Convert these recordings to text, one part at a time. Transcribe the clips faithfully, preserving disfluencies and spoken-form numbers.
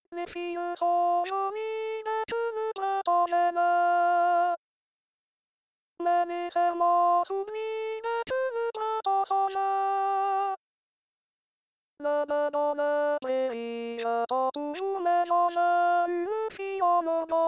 Les filles sont jolies de tout proportionnel, mais les serments s'oublient de tout proportionnel. Le bœuf dans le prairie attend toujours mes anges, une fille en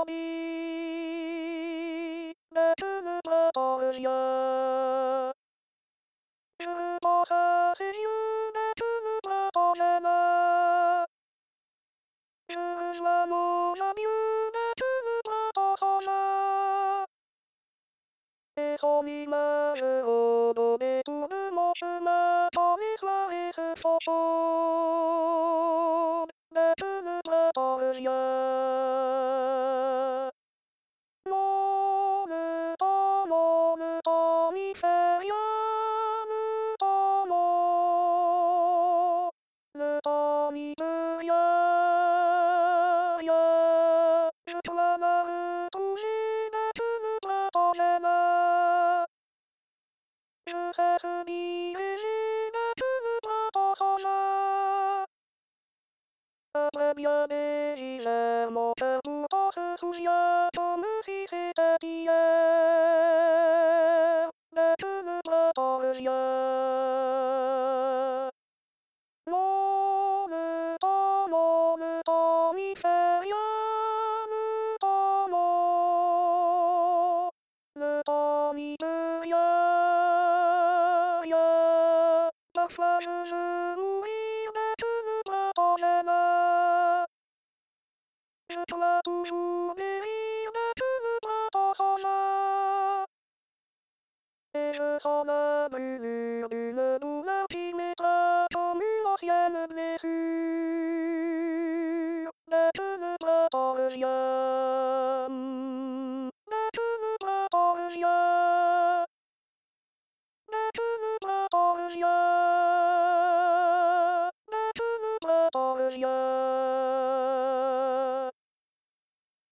Normandie, de tout proportionnel. Je pense à ses yeux de tout proportionnel. Je rejoins nos amis de tout proportionnel. Et son image au détour de mon chemin, quand les soirées se font chaudes, de tout proportionnel. Non, le temps, non, le temps n'y fait rien, le temps, non, le temps n'y peut rien, rien. Je dois me retrouver de tout proportionnel. Je sais se diriger de tout proportionnel. Après bien des hivers, mon cœur pourtant se souvient comme si c'était hier, de tout proportionnel. Non, le temps, non, le temps n'y fait rien, le temps, non, le temps n'y peut rien, rien. Parfois je veux mourir de tout proportionnel. Je dois toujours périr de tout proportionnel. Et je sens la brûlure d'une douleur qui m'étreint comme une ancienne blessure. De tout proportionnel, de tout proportionnel, de tout proportionnel, de tout proportionnel.